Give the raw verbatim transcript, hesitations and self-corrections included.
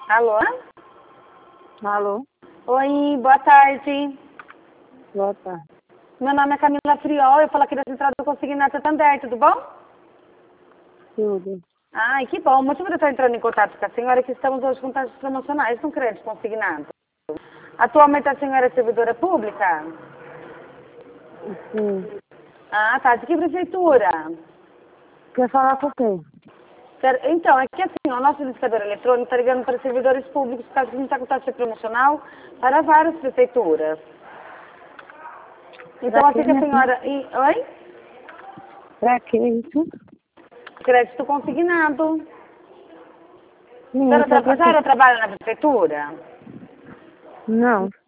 Alô? Alô? Oi, boa tarde. Boa tarde. Meu nome é Camila Friol, eu falo aqui da Central do Consignado Santander, tudo bom? Tudo. Ai, que bom. O motivo de eu estar entrando em contato com a senhora é que estamos hoje com taxas promocionais com crédito consignado. Atualmente a senhora é servidora pública? Sim. Ah, tá. De que prefeitura? Quer falar com quem? Quer- Então, é que assim, o nosso indicador eletrônico está ligando para servidores públicos, por causa que a gente está com taxa promocional para várias prefeituras. Então, Pra assim quê, que a minha filha? senhora... e- Oi? Pra que isso? Crédito consignado. A Sim, senhora, isso é tra- a prefeito. senhora trabalha na prefeitura? Não.